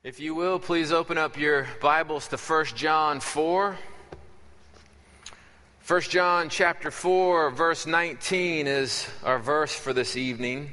If you will, please open up your Bibles to 1 John 4. 1 John chapter 4, verse 19 is our verse for this evening.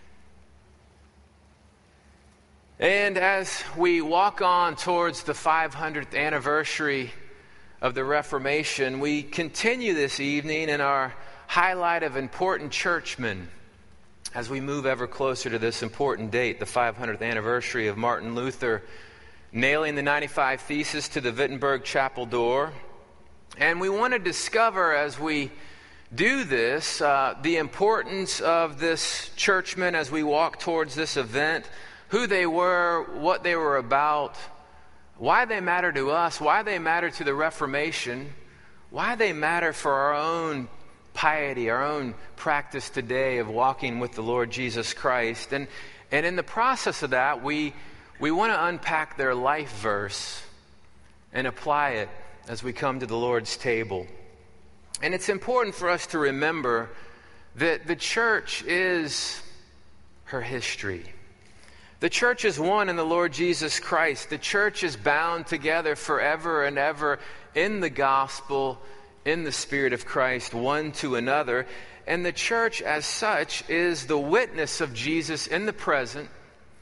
And as we walk on towards the 500th anniversary of the Reformation, we continue this evening in our highlight of important churchmen as we move ever closer to this important date, the 500th anniversary of Martin Luther nailing the 95 Theses to the Wittenberg chapel door. And we want to discover as we do this the importance of this churchman as we walk towards this event, who they were, what they were about, why they matter to us, why they matter to the Reformation, why they matter for our own piety, our own practice today of walking with the Lord Jesus Christ. And in the process of that, we want to unpack their life verse and apply it as we come to the Lord's table. And it's important for us to remember that the church is her history. The church is one in the Lord Jesus Christ. The church is bound together forever and ever in the gospel, in the Spirit of Christ, one to another. And the church as such is the witness of Jesus in the present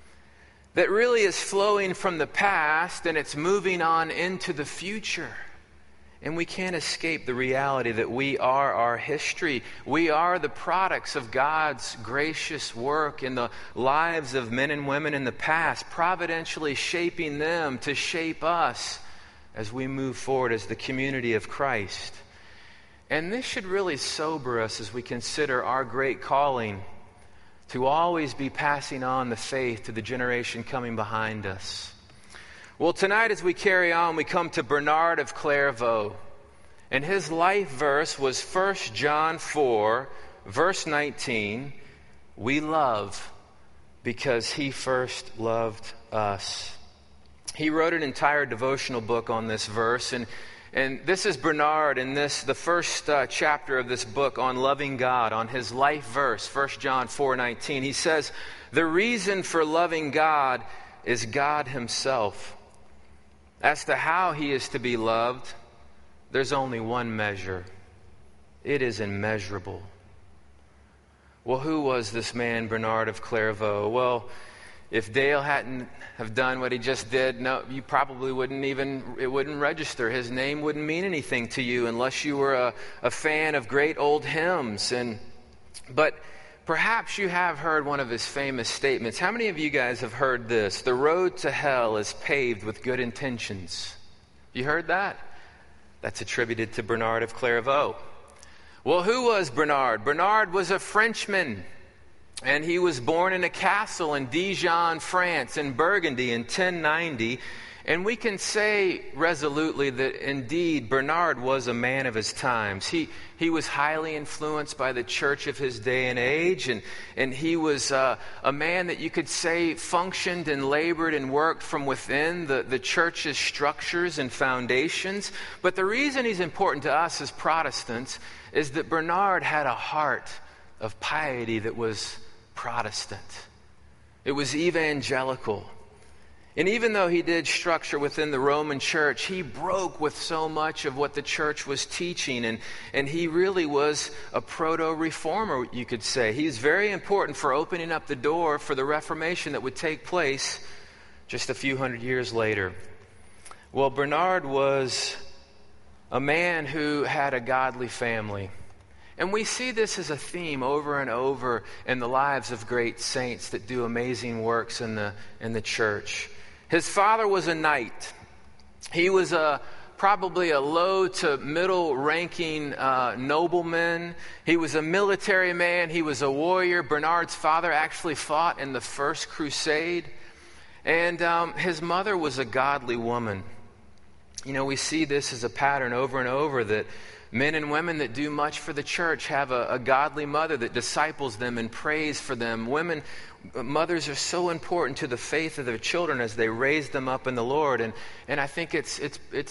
that really is flowing from the past and it's moving on into the future. And we can't escape the reality that we are our history. We are the products of God's gracious work in the lives of men and women in the past, providentially shaping them to shape us as we move forward as the community of Christ. And this should really sober us as we consider our great calling to always be passing on the faith to the generation coming behind us. Well, tonight as we carry on, we come to Bernard of Clairvaux. And his life verse was 1 John 4, verse 19. We love because he first loved us. He wrote an entire devotional book on this verse, and this is Bernard in the first chapter of this book on loving God, on his life verse, 1 John 4:19. He says, the reason for loving God is God himself. As to how he is to be loved, there's only one measure. It is immeasurable. Well, who was this man, Bernard of Clairvaux? Well, if Dale hadn't have done what he just did, no, you probably it wouldn't register. His name wouldn't mean anything to you unless you were a fan of great old hymns. But perhaps you have heard one of his famous statements. How many of you guys have heard this? The road to hell is paved with good intentions. You heard that? That's attributed to Bernard of Clairvaux. Well, who was Bernard? Bernard was a Frenchman. And he was born in a castle in Dijon, France, in Burgundy in 1090. And we can say resolutely that indeed Bernard was a man of his times. He was highly influenced by the church of his day and age. And he was a man that you could say functioned and labored and worked from within the church's structures and foundations. But the reason he's important to us as Protestants is that Bernard had a heart of piety that was Protestant. It was evangelical. And even though he did structure within the Roman church, he broke with so much of what the church was teaching. And he really was a proto-reformer, you could say. He's very important for opening up the door for the Reformation that would take place just a few hundred years later. Well, Bernard was a man who had a godly family. And we see this as a theme over and over in the lives of great saints that do amazing works in the church. His father was a knight. He was probably a low to middle ranking nobleman. He was a military man. He was a warrior. Bernard's father actually fought in the First Crusade. And his mother was a godly woman. You know, we see this as a pattern over and over that men and women that do much for the church have a godly mother that disciples them and prays for them. Mothers are so important to the faith of their children as they raise them up in the Lord. And I think it's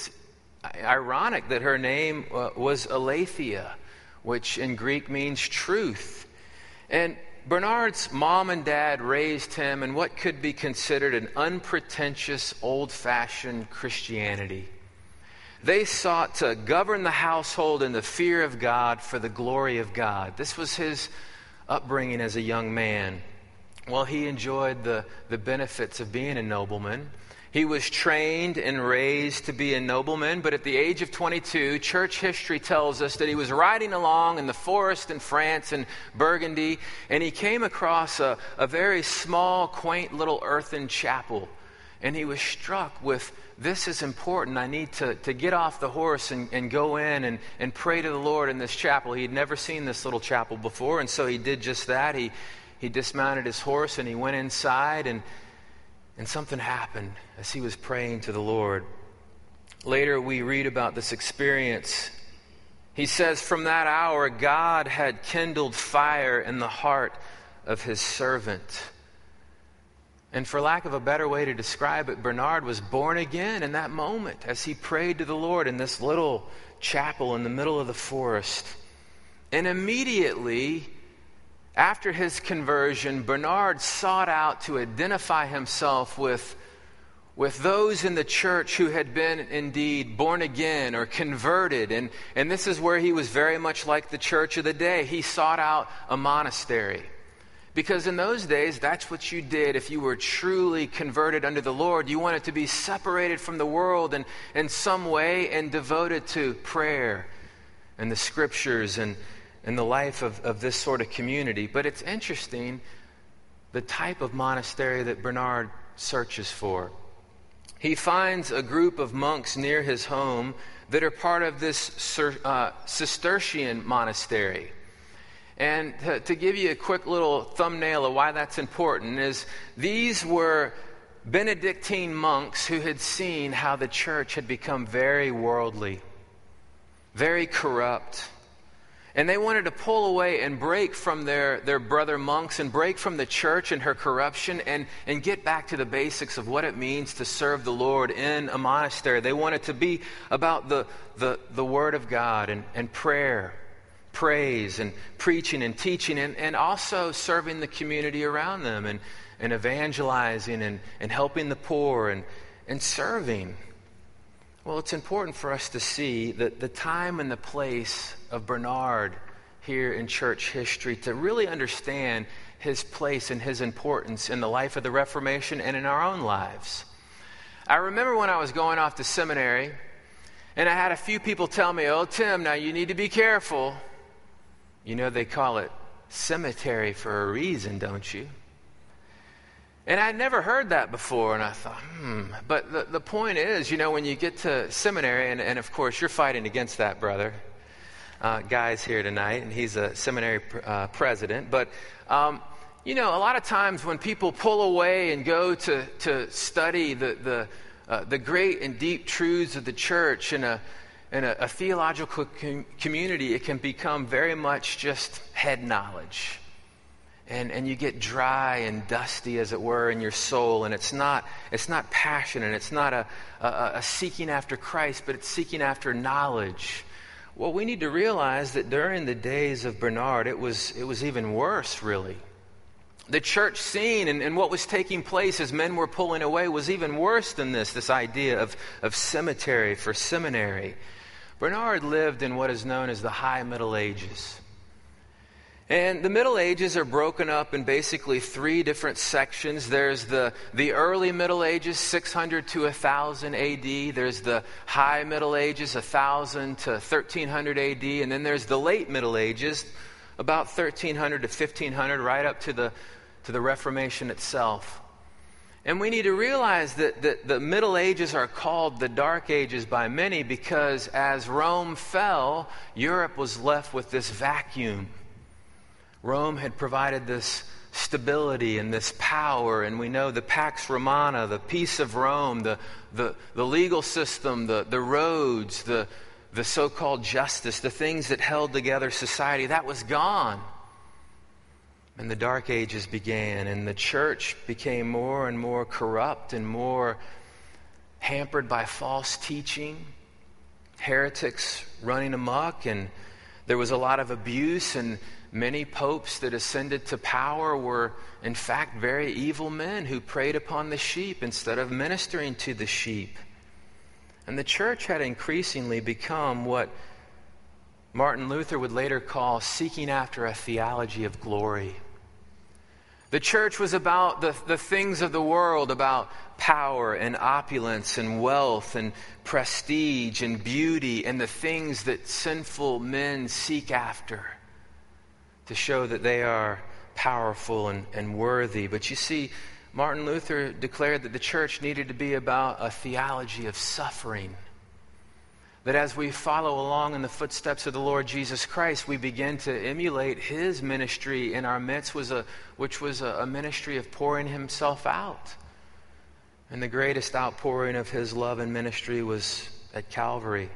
ironic that her name was Aletheia, which in Greek means truth. And Bernard's mom and dad raised him in what could be considered an unpretentious, old-fashioned Christianity. They sought to govern the household in the fear of God for the glory of God. This was his upbringing as a young man. Well, he enjoyed the benefits of being a nobleman. He was trained and raised to be a nobleman, but at the age of 22, church history tells us that he was riding along in the forest in France and Burgundy, and he came across a very small, quaint little earthen chapel. And he was struck with, this is important. I need to get off the horse and go in and pray to the Lord in this chapel. He had never seen this little chapel before, and so he did just that. He dismounted his horse and he went inside, and something happened as he was praying to the Lord. Later we read about this experience. He says, from that hour, God had kindled fire in the heart of his servant. And for lack of a better way to describe it, Bernard was born again in that moment as he prayed to the Lord in this little chapel in the middle of the forest. And immediately after his conversion, Bernard sought out to identify himself with those in the church who had been indeed born again or converted. And this is where he was very much like the church of the day. He sought out a monastery. Because in those days, that's what you did if you were truly converted unto the Lord. You wanted to be separated from the world in some way and devoted to prayer and the scriptures and the life of this sort of community. But it's interesting, the type of monastery that Bernard searches for. He finds a group of monks near his home that are part of this Cistercian monastery. And to give you a quick little thumbnail of why that's important is these were Benedictine monks who had seen how the church had become very worldly, very corrupt. And they wanted to pull away and break from their brother monks and break from the church and her corruption and get back to the basics of what it means to serve the Lord in a monastery. They wanted to be about the Word of God and prayer, praise and preaching and teaching and also serving the community around them and evangelizing and helping the poor and serving. Well, it's important for us to see that the time and the place of Bernard here in church history to really understand his place and his importance in the life of the Reformation and in our own lives. I remember when I was going off to seminary, and I had a few people tell me, "Oh, Tim, now you need to be careful. You know they call it cemetery for a reason, don't you?" And I'd never heard that before, and I thought, But the point is, you know, when you get to seminary, and of course you're fighting against that, brother. Guy's here tonight, and he's a seminary president. But, you know, a lot of times when people pull away and go to study the great and deep truths of the church in a theological community, it can become very much just head knowledge. And you get dry and dusty, as it were, in your soul, and it's not passion, and it's not a seeking after Christ, but it's seeking after knowledge. Well, we need to realize that during the days of Bernard, it was even worse, really. The church scene and what was taking place as men were pulling away was even worse than this idea of cemetery for seminary. Bernard lived in what is known as the High Middle Ages. And the Middle Ages are broken up in basically three different sections. There's the early Middle Ages, 600 to 1000 AD. There's the High Middle Ages, 1000 to 1300 AD. And then there's the Late Middle Ages, about 1300 to 1500, right up to the Reformation itself. And we need to realize that the Middle Ages are called the Dark Ages by many because as Rome fell, Europe was left with this vacuum. Rome had provided this stability and this power, and we know the Pax Romana, the peace of Rome, the legal system, the roads, the so-called justice, the things that held together society, that was gone. And the Dark Ages began, and the church became more and more corrupt and more hampered by false teaching, heretics running amok, and There was a lot of abuse, and many popes that ascended to power were, in fact, very evil men who preyed upon the sheep instead of ministering to the sheep. And the church had increasingly become what Martin Luther would later call seeking after a theology of glory. The church was about the things of the world, about power and opulence and wealth and prestige and beauty and the things that sinful men seek after to show that they are powerful and worthy. But you see, Martin Luther declared that the church needed to be about a theology of suffering. That as we follow along in the footsteps of the Lord Jesus Christ, we begin to emulate his ministry in our midst, which was a ministry of pouring himself out. And the greatest outpouring of his love and ministry was at Calvary.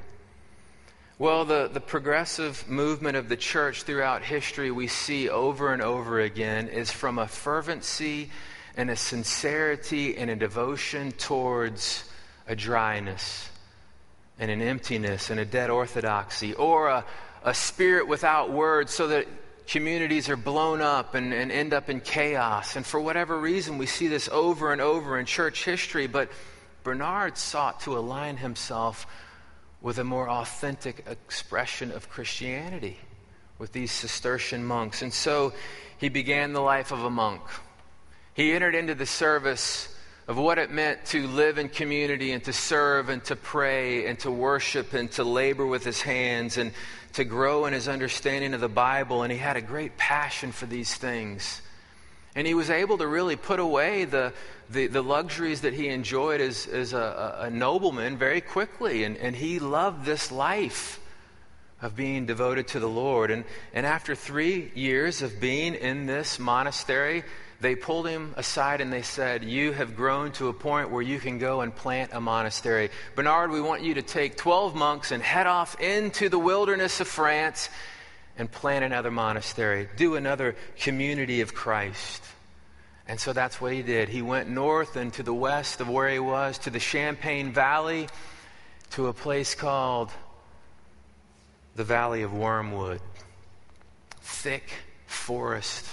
Well, the progressive movement of the church throughout history we see over and over again is from a fervency and a sincerity and a devotion towards a dryness and an emptiness and a dead orthodoxy, or a spirit without words, so that communities are blown up and end up in chaos. And for whatever reason, we see this over and over in church history. But Bernard sought to align himself with a more authentic expression of Christianity with these Cistercian monks. And so he began the life of a monk. He entered into the service of what it meant to live in community and to serve and to pray and to worship and to labor with his hands and to grow in his understanding of the Bible. And he had a great passion for these things. And he was able to really put away the luxuries that he enjoyed as a nobleman very quickly. And he loved this life of being devoted to the Lord. And after 3 years of being in this monastery, they pulled him aside and they said, "You have grown to a point where you can go and plant a monastery. Bernard, we want you to take 12 monks and head off into the wilderness of France and plant another monastery. Do another community of Christ." And so that's what he did. He went north and to the west of where he was, to the Champagne Valley, to a place called the Valley of Wormwood. Thick forest.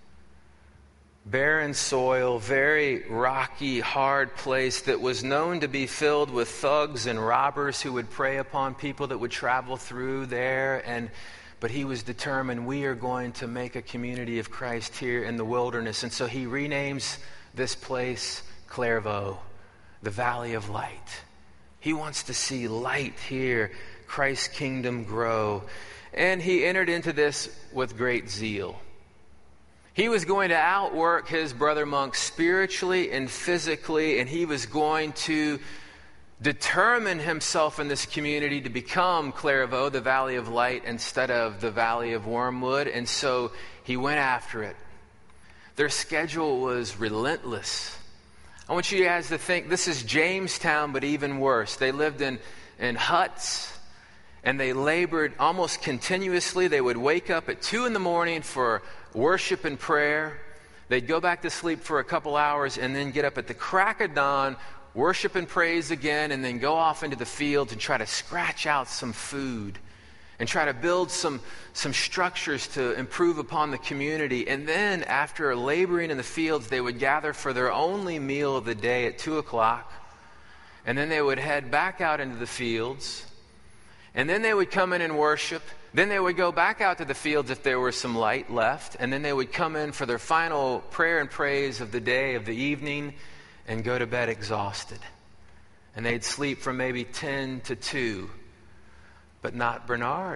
Barren soil, very rocky, hard place that was known to be filled with thugs and robbers who would prey upon people that would travel through there. But he was determined, we are going to make a community of Christ here in the wilderness. And so he renames this place Clairvaux, the Valley of Light. He wants to see light here, Christ's kingdom grow. And he entered into this with great zeal. He was going to outwork his brother monks spiritually and physically, and he was going to determine himself in this community to become Clairvaux, the Valley of Light, instead of the Valley of Wormwood. And so he went after it. Their schedule was relentless. I want you guys to think this is Jamestown, but even worse. They lived in huts, and they labored almost continuously. They would wake up at 2 a.m. for worship and prayer. They'd go back to sleep for a couple hours and then get up at the crack of dawn, worship and praise again, and then go off into the fields and try to scratch out some food and try to build some structures to improve upon the community. And then after laboring in the fields, they would gather for their only meal of the day at 2 o'clock. And then they would head back out into the fields. And then they would come in and worship. Then they would go back out to the fields if there was some light left. And then they would come in for their final prayer and praise of the day, of the evening, and go to bed exhausted. And they'd sleep from maybe 10 to 2. But not Bernard.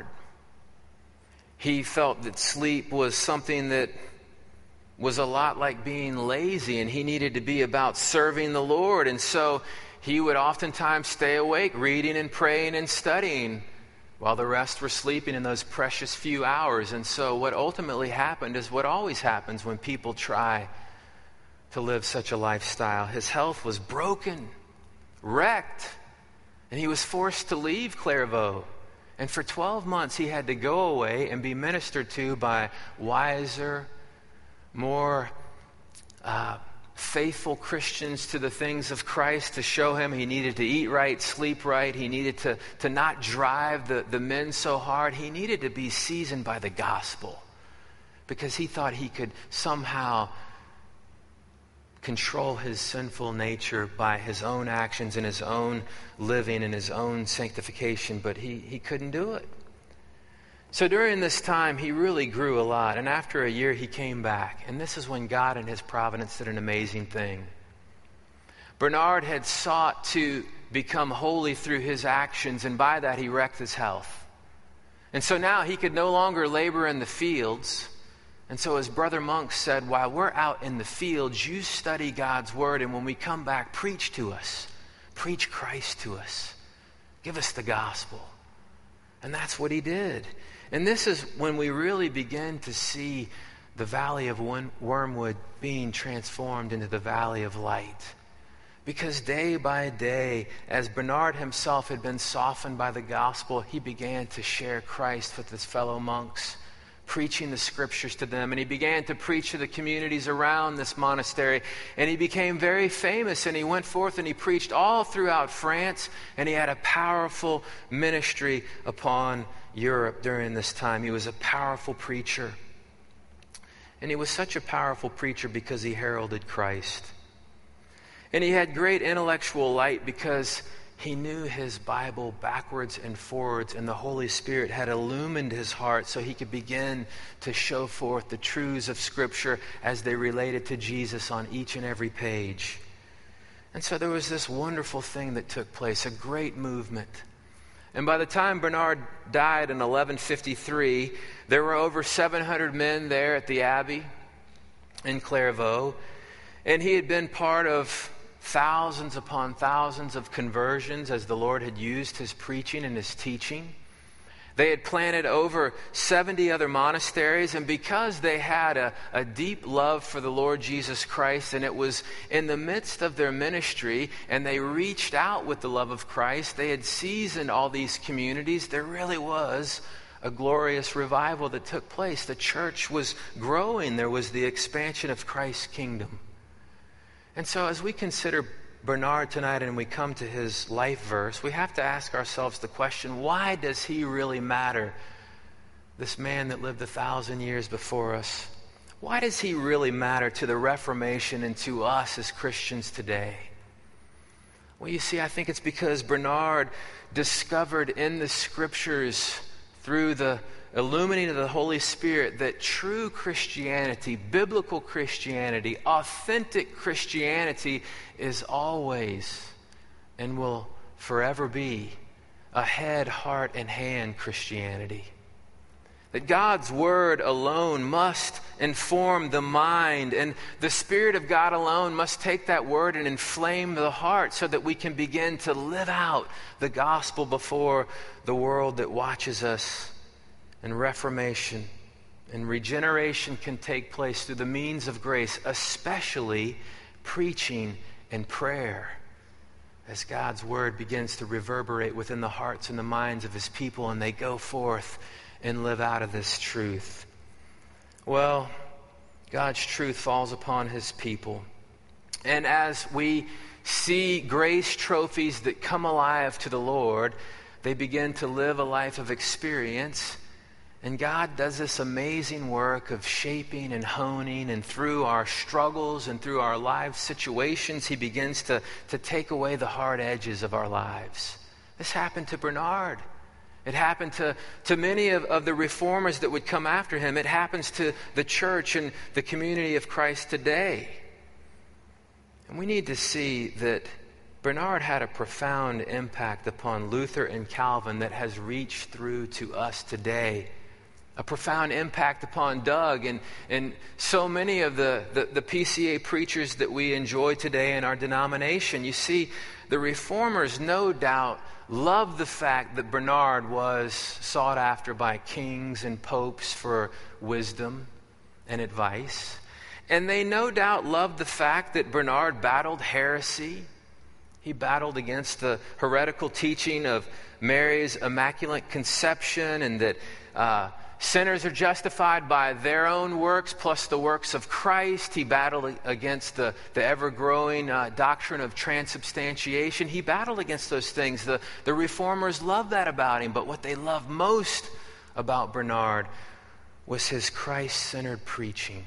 He felt that sleep was something that was a lot like being lazy, and he needed to be about serving the Lord. And so he would oftentimes stay awake, reading and praying and studying, while the rest were sleeping in those precious few hours. And so what ultimately happened is what always happens when people try to live such a lifestyle. His health was broken, wrecked, and he was forced to leave Clairvaux. And for 12 months he had to go away and be ministered to by wiser, more faithful Christians to the things of Christ, to show him he needed to eat right, sleep right. He needed to not drive the men so hard. He needed to be seasoned by the gospel because he thought he could somehow control his sinful nature by his own actions and his own living and his own sanctification, but he couldn't do it. So during this time, he really grew a lot. And after a year, he came back. And this is when God in his providence did an amazing thing. Bernard had sought to become holy through his actions, and by that he wrecked his health. And so now he could no longer labor in the fields. And so his brother monks said, while we're out in the fields, you study God's word, and when we come back, preach to us. Preach Christ to us. Give us the gospel. And that's what he did. And this is when we really begin to see the valley of Wormwood being transformed into the valley of light. Because day by day, as Bernard himself had been softened by the gospel, he began to share Christ with his fellow monks, preaching the scriptures to them. And he began to preach to the communities around this monastery. And he became very famous, and he went forth and he preached all throughout France, and he had a powerful ministry upon Europe during this time. He was a powerful preacher. And he was such a powerful preacher because he heralded Christ. And he had great intellectual light because he knew his Bible backwards and forwards, and the Holy Spirit had illumined his heart so he could begin to show forth the truths of Scripture as they related to Jesus on each and every page. And so there was this wonderful thing that took place, a great movement. And by the time Bernard died in 1153, there were over 700 men there at the Abbey in Clairvaux. And he had been part of thousands upon thousands of conversions as the Lord had used his preaching and his teaching. They had planted over 70 other monasteries, and because they had a deep love for the Lord Jesus Christ, and it was in the midst of their ministry, and they reached out with the love of Christ, they had seasoned all these communities. There really was a glorious revival that took place. The church was growing. There was the expansion of Christ's kingdom. And so as we consider Bernard tonight and we come to his life verse, we have to ask ourselves the question, why does he really matter? This man that lived 1,000 years before us. Why does he really matter to the Reformation and to us as Christians today? Well, you see, I think it's because Bernard discovered in the Scriptures through the illuminating of the Holy Spirit that true Christianity, biblical Christianity, authentic Christianity is always and will forever be a head, heart, and hand Christianity. That God's Word alone must inform the mind, and the Spirit of God alone must take that Word and inflame the heart so that we can begin to live out the gospel before the world that watches us. And reformation and regeneration can take place through the means of grace, especially preaching and prayer, as God's Word begins to reverberate within the hearts and the minds of His people, and they go forth and live out of this truth. Well, God's truth falls upon His people. And as we see grace trophies that come alive to the Lord, they begin to live a life of experience. And God does this amazing work of shaping and honing, and through our struggles and through our life situations, He begins to take away the hard edges of our lives. This happened to Bernard. It happened to many of the reformers that would come after him. It happens to the church and the community of Christ today. And we need to see that Bernard had a profound impact upon Luther and Calvin that has reached through to us today. A profound impact upon Doug and so many of the PCA preachers that we enjoy today in our denomination. You see, the reformers no doubt loved the fact that Bernard was sought after by kings and popes for wisdom and advice. And they no doubt loved the fact that Bernard battled heresy. He battled against the heretical teaching of Mary's Immaculate Conception, and that Sinners are justified by their own works plus the works of Christ. He battled against the ever-growing doctrine of transubstantiation. He battled against those things. The reformers loved that about him, but what they loved most about Bernard was his Christ-centered preaching,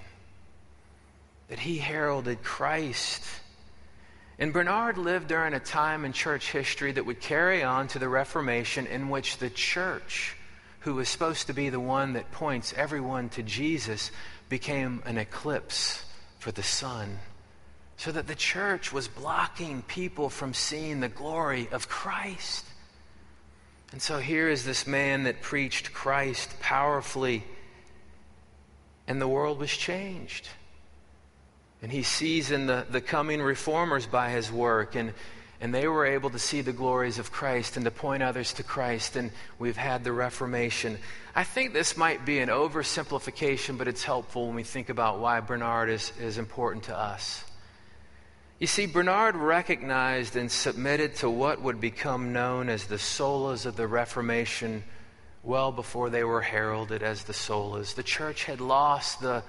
that he heralded Christ. And Bernard lived during a time in church history that would carry on to the Reformation, in which the church, who was supposed to be the one that points everyone to Jesus, became an eclipse for the sun, so that the church was blocking people from seeing the glory of Christ. And so here is this man that preached Christ powerfully, and the world was changed. And he seasoned the coming reformers by his work, and they were able to see the glories of Christ and to point others to Christ, and we've had the Reformation. I think this might be an oversimplification, but it's helpful when we think about why Bernard is important to us. You see, Bernard recognized and submitted to what would become known as the solas of the Reformation well before they were heralded as the solas. The church had lost the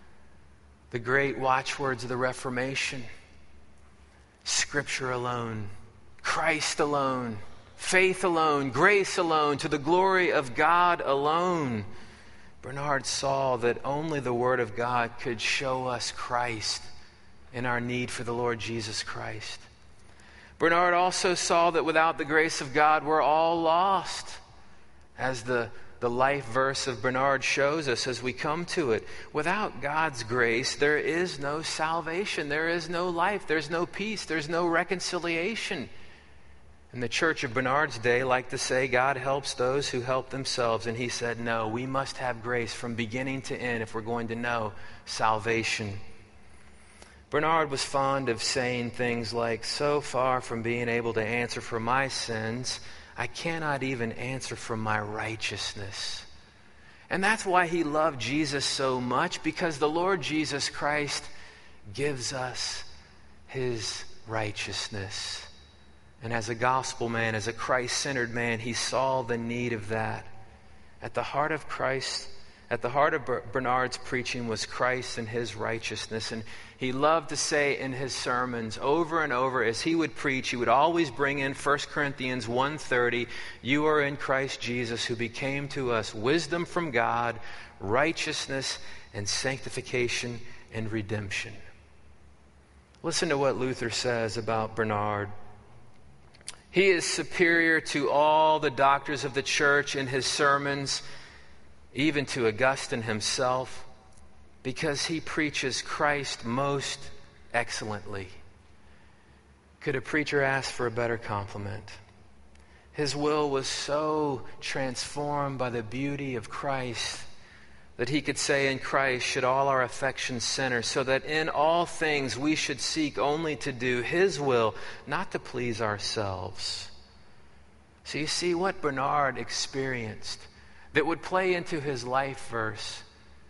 great watchwords of the Reformation: Scripture alone, Christ alone, faith alone, grace alone, to the glory of God alone. Bernard saw that only the Word of God could show us Christ and our need for the Lord Jesus Christ. Bernard also saw that without the grace of God, we're all lost, as the life verse of Bernard shows us as we come to it. Without God's grace, there is no salvation, there is no life, there's no peace, there's no reconciliation. And the church of Bernard's day liked to say, God helps those who help themselves. And he said, no, we must have grace from beginning to end if we're going to know salvation. Bernard was fond of saying things like, so far from being able to answer for my sins, I cannot even answer for my righteousness. And that's why he loved Jesus so much, because the Lord Jesus Christ gives us his righteousness. And as a gospel man, as a Christ-centered man, he saw the need of that. At the heart of Bernard's preaching was Christ and his righteousness. And he loved to say in his sermons over and over as he would preach, he would always bring in 1 Corinthians 1:30, you are in Christ Jesus, who became to us wisdom from God, righteousness and sanctification and redemption. Listen to what Luther says about Bernard. He is superior to all the doctors of the church in his sermons, even to Augustine himself, because he preaches Christ most excellently. Could a preacher ask for a better compliment? His will was so transformed by the beauty of Christ that he could say, in Christ should all our affections center, so that in all things we should seek only to do his will, not to please ourselves. So you see what Bernard experienced that would play into his life verse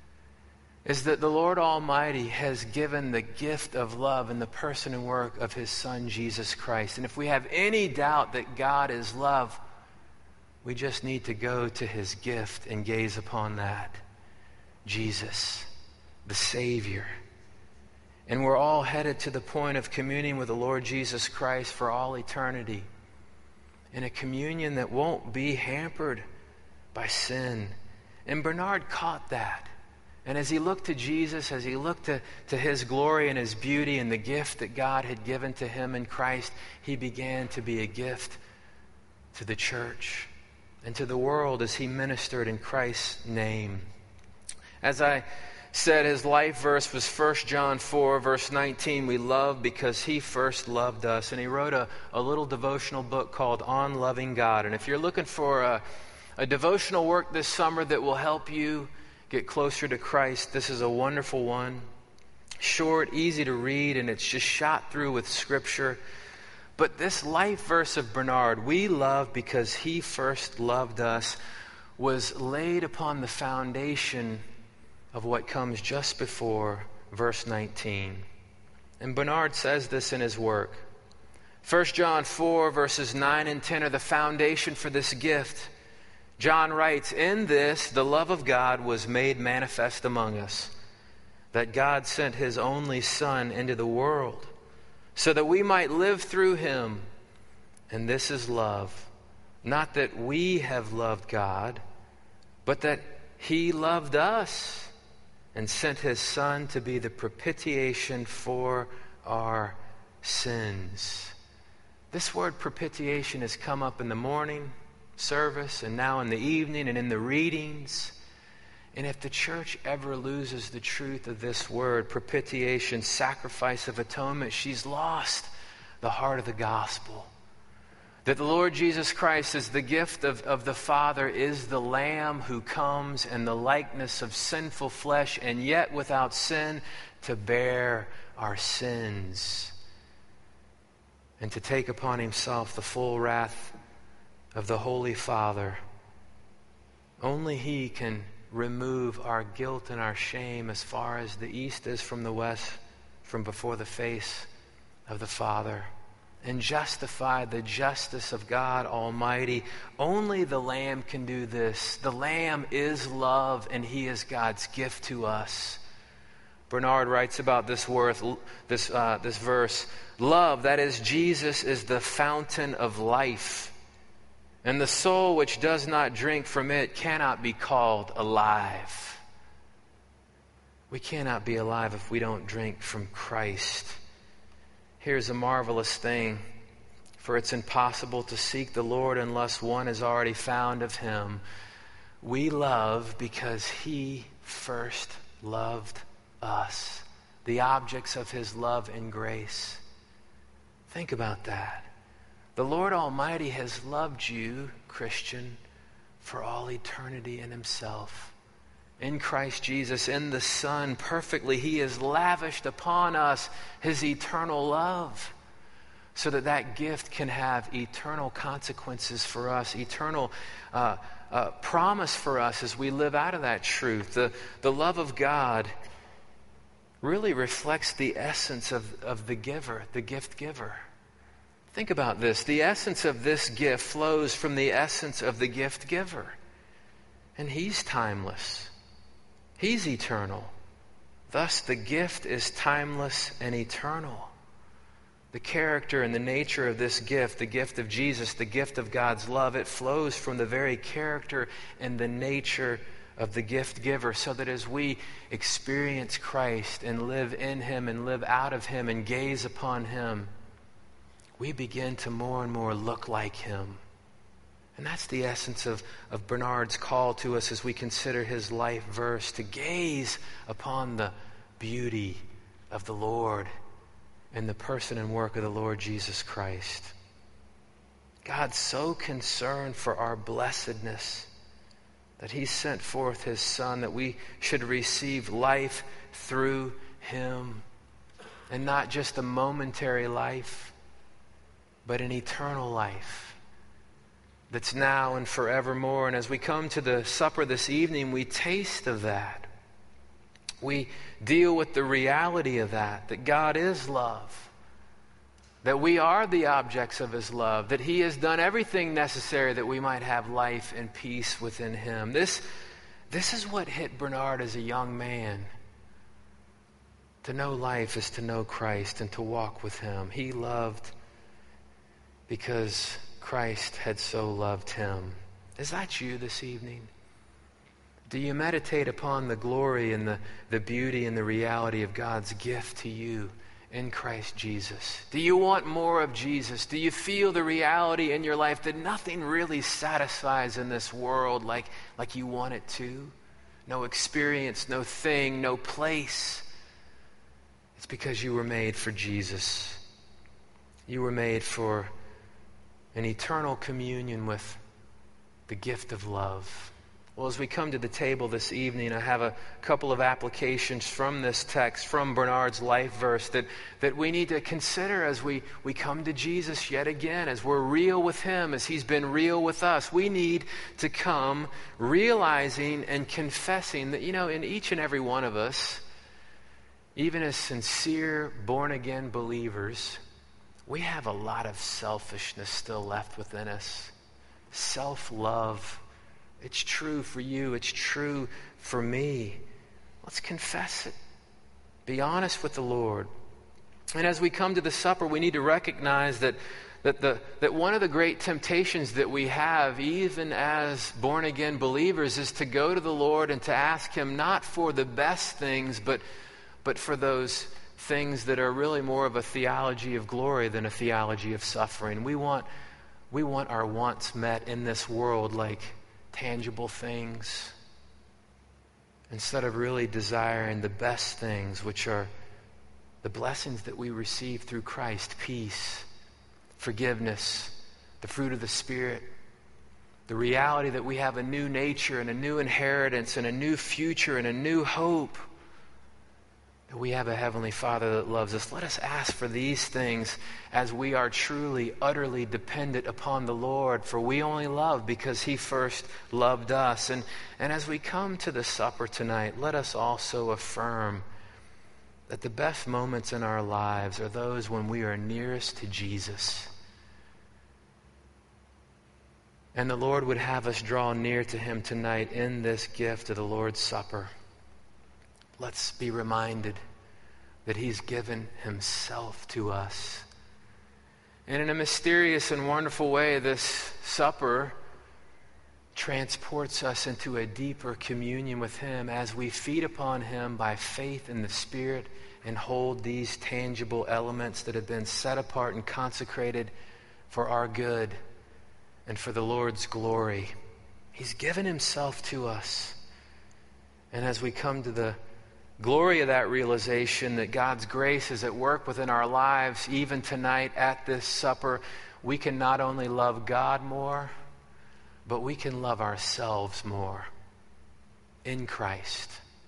is that the Lord Almighty has given the gift of love in the person and work of his Son, Jesus Christ. And if we have any doubt that God is love, we just need to go to his gift and gaze upon that. Jesus, the Savior. And we're all headed to the point of communing with the Lord Jesus Christ for all eternity, in a communion that won't be hampered by sin. And Bernard caught that. And as he looked to Jesus, as he looked to his glory and his beauty and the gift that God had given to him in Christ, he began to be a gift to the church and to the world as he ministered in Christ's name. As I said, his life verse was 1 John 4, verse 19. We love because he first loved us. And he wrote a little devotional book called On Loving God. And if you're looking for a devotional work this summer that will help you get closer to Christ, this is a wonderful one. Short, easy to read, and it's just shot through with Scripture. But this life verse of Bernard, we love because he first loved us, was laid upon the foundation of what comes just before verse 19. And Bernard says this in his work. 1 John 4, verses 9 and 10 are the foundation for this gift. John writes, "In this, the love of God was made manifest among us, that God sent his only Son into the world, so that we might live through him. And this is love, not that we have loved God, but that he loved us and sent his Son to be the propitiation for our sins." This word propitiation has come up in the morning service and now in the evening and in the readings. And if the church ever loses the truth of this word, propitiation, sacrifice of atonement, she's lost the heart of the gospel. That the Lord Jesus Christ is the gift of the Father, is the Lamb who comes in the likeness of sinful flesh and yet without sin to bear our sins and to take upon himself the full wrath of the Holy Father. Only he can remove our guilt and our shame as far as the east is from the west, from before the face of the Father, and justify the justice of God Almighty. Only the Lamb can do this. The Lamb is love, and he is God's gift to us. Bernard writes about this verse, "Love, that is Jesus, is the fountain of life. And the soul which does not drink from it cannot be called alive." We cannot be alive if we don't drink from Christ. Here's a marvelous thing, for it's impossible to seek the Lord unless one is already found of him. We love because he first loved us, the objects of his love and grace. Think about that. The Lord Almighty has loved you, Christian, for all eternity in himself. In Christ Jesus, in the Son, perfectly, he has lavished upon us his eternal love so that that gift can have eternal consequences for us, eternal promise for us as we live out of that truth. The love of God really reflects the essence of the giver, the gift giver. Think about this. The essence of this gift flows from the essence of the gift giver. And he's timeless. He's eternal. Thus, the gift is timeless and eternal. The character and the nature of this gift, the gift of Jesus, the gift of God's love, it flows from the very character and the nature of the gift giver, so that as we experience Christ and live in him and live out of him and gaze upon him, we begin to more and more look like him. And that's the essence of Bernard's call to us as we consider his life verse, to gaze upon the beauty of the Lord and the person and work of the Lord Jesus Christ. God's so concerned for our blessedness that he sent forth his Son, that we should receive life through him, and not just a momentary life, but an eternal life that's now and forevermore. And as we come to the supper this evening, we taste of that. We deal with the reality of that God is love, that we are the objects of his love, that he has done everything necessary that we might have life and peace within him. This is what hit Bernard as a young man. To know life is to know Christ and to walk with him. He loved because Christ had so loved him. Is that you this evening? Do you meditate upon the glory and the beauty and the reality of God's gift to you in Christ Jesus? Do you want more of Jesus? Do you feel the reality in your life that nothing really satisfies in this world like you want it to? No experience, no thing, no place. It's because you were made for Jesus. You were made for an eternal communion with the gift of love. Well, as we come to the table this evening, I have a couple of applications from this text, from Bernard's life verse, that we need to consider as we come to Jesus yet again, as we're real with him, as he's been real with us. We need to come realizing and confessing that, in each and every one of us, even as sincere, born-again believers, we have a lot of selfishness still left within us. Self-love, It's true for you. It's true for me. Let's confess it. Be honest with the Lord. And as we come to the supper, we need to recognize that one of the great temptations that we have, even as born-again believers, is to go to the Lord and to ask Him not for the best things, but for those things that are really more of a theology of glory than a theology of suffering. We want our wants met in this world like tangible things, instead of really desiring the best things, which are the blessings that we receive through Christ: peace, forgiveness, the fruit of the Spirit, the reality that we have a new nature and a new inheritance and a new future and a new hope, that we have a Heavenly Father that loves us. Let us ask for these things as we are truly, utterly dependent upon the Lord, for we only love because He first loved us. And as we come to the supper tonight, let us also affirm that the best moments in our lives are those when we are nearest to Jesus. And the Lord would have us draw near to Him tonight in this gift of the Lord's Supper. Let's be reminded that He's given Himself to us. And in a mysterious and wonderful way, this supper transports us into a deeper communion with Him as we feed upon Him by faith in the Spirit and hold these tangible elements that have been set apart and consecrated for our good and for the Lord's glory. He's given Himself to us. And as we come to the glory of that realization that God's grace is at work within our lives, even tonight at this supper, we can not only love God more, but we can love ourselves more in Christ.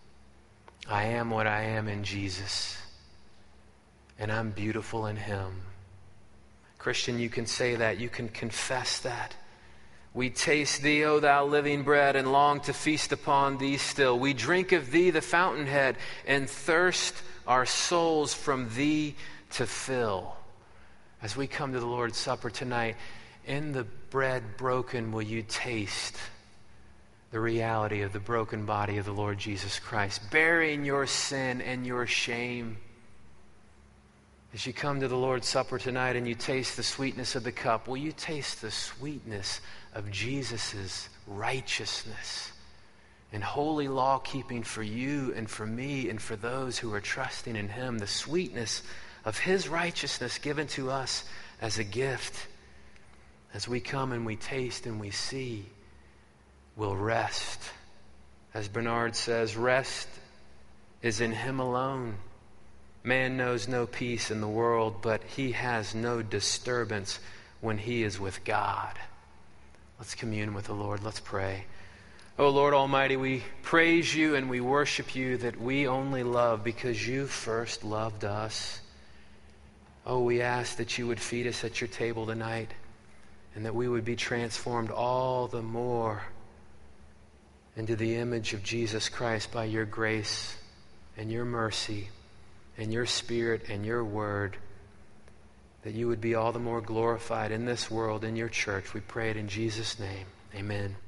I am what I am in Jesus, and I'm beautiful in Him. Christian, you can say that. You can confess that. We taste Thee, O Thou living bread, and long to feast upon Thee still. We drink of Thee, the fountainhead, and thirst our souls from Thee to fill. As we come to the Lord's Supper tonight, in the bread broken, will you taste the reality of the broken body of the Lord Jesus Christ, bearing your sin and your shame? As you come to the Lord's Supper tonight and you taste the sweetness of the cup, will you taste the sweetness of Jesus' righteousness and holy law-keeping for you and for me and for those who are trusting in Him, the sweetness of His righteousness given to us as a gift? As we come and we taste and we see, we'll rest. As Bernard says, rest is in Him alone. Man knows no peace in the world, but he has no disturbance when he is with God. Let's commune with the Lord. Let's pray. Oh Lord Almighty, we praise You and we worship You that we only love because You first loved us. Oh, we ask that You would feed us at Your table tonight and that we would be transformed all the more into the image of Jesus Christ by Your grace and Your mercy and Your Spirit and Your Word, that You would be all the more glorified in this world, in Your church. We pray it in Jesus' name. Amen.